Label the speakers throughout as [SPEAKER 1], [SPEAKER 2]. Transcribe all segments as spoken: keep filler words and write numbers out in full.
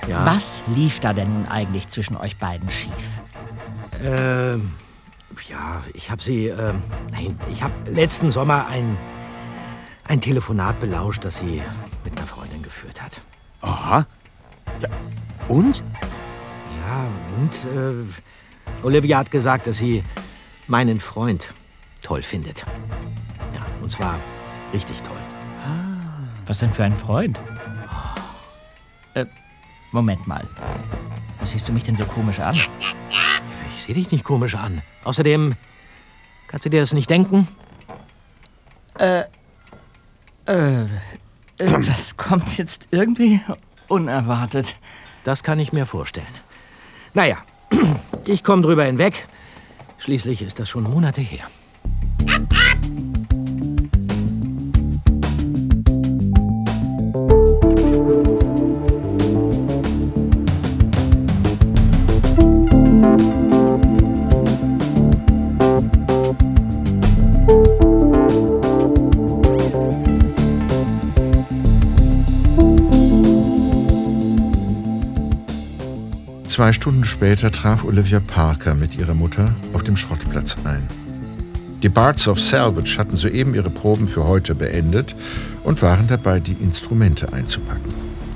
[SPEAKER 1] Ja?
[SPEAKER 2] Was lief da denn nun eigentlich zwischen euch beiden schief?
[SPEAKER 1] Ähm, ja, ich habe sie, ähm, nein, ich habe letzten Sommer ein, ein Telefonat belauscht, das sie mit einer Freundin geführt hat.
[SPEAKER 3] Aha. Ja. Und?
[SPEAKER 1] Ja, und äh, Olivia hat gesagt, dass sie meinen Freund toll findet. Ja, und zwar richtig toll.
[SPEAKER 2] Was denn für ein Freund? Äh, Moment mal. Was siehst du mich denn so komisch an?
[SPEAKER 1] Ich sehe dich nicht komisch an. Außerdem, kannst du dir das nicht denken?
[SPEAKER 2] Äh, äh, das kommt jetzt irgendwie unerwartet.
[SPEAKER 1] Das kann ich mir vorstellen. Naja, ich komme drüber hinweg. Schließlich ist das schon Monate her.
[SPEAKER 4] Zwei Stunden später traf Olivia Parker mit ihrer Mutter auf dem Schrottplatz ein. Die Bards of Salvage hatten soeben ihre Proben für heute beendet und waren dabei, die Instrumente einzupacken.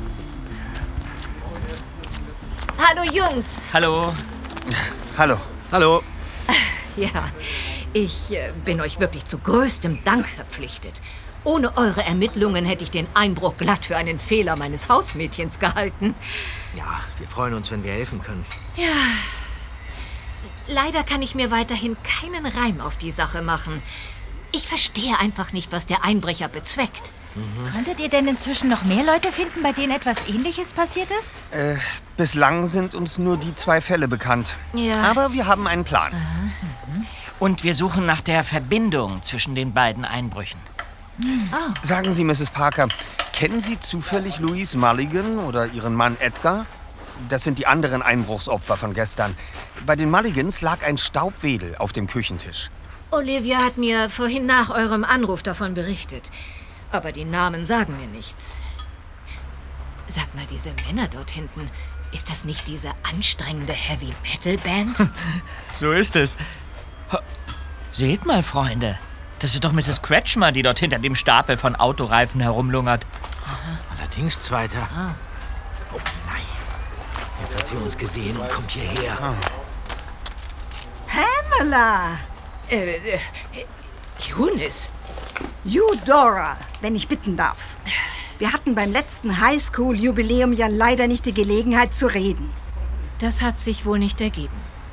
[SPEAKER 5] Hallo Jungs.
[SPEAKER 2] Hallo.
[SPEAKER 3] Hallo.
[SPEAKER 1] Hallo.
[SPEAKER 5] Ja, ich äh, bin euch wirklich zu größtem Dank verpflichtet. Ohne eure Ermittlungen hätte ich den Einbruch glatt für einen Fehler meines Hausmädchens gehalten.
[SPEAKER 1] Ja, wir freuen uns, wenn wir helfen können.
[SPEAKER 5] Ja. Leider kann ich mir weiterhin keinen Reim auf die Sache machen. Ich verstehe einfach nicht, was der Einbrecher bezweckt.
[SPEAKER 6] Mhm. Konntet ihr denn inzwischen noch mehr Leute finden, bei denen etwas Ähnliches passiert ist?
[SPEAKER 3] Äh, bislang sind uns nur die zwei Fälle bekannt.
[SPEAKER 5] Ja.
[SPEAKER 3] Aber wir haben einen Plan.
[SPEAKER 2] Und wir suchen nach der Verbindung zwischen den beiden Einbrüchen.
[SPEAKER 5] Oh.
[SPEAKER 3] Sagen Sie, Misses Parker, kennen Sie zufällig Louise Mulligan oder ihren Mann Edgar? Das sind die anderen Einbruchsopfer von gestern. Bei den Mulligans lag ein Staubwedel auf dem Küchentisch.
[SPEAKER 5] Olivia hat mir vorhin nach eurem Anruf davon berichtet. Aber die Namen sagen mir nichts. Sag mal, diese Männer dort hinten, ist das nicht diese anstrengende Heavy-Metal-Band?
[SPEAKER 2] So ist es. Seht mal, Freunde. Das ist doch Misses Kretschmer, die dort hinter dem Stapel von Autoreifen herumlungert.
[SPEAKER 1] Aha. Allerdings, Zweiter. Ah. Oh nein. Jetzt hat sie uns gesehen und kommt hierher. Ah.
[SPEAKER 7] Pamela!
[SPEAKER 5] Äh, äh, Eunice.
[SPEAKER 7] Eudora, wenn ich bitten darf. Wir hatten beim letzten Highschool-Jubiläum ja leider nicht die Gelegenheit zu reden.
[SPEAKER 5] Das hat sich wohl nicht ergeben.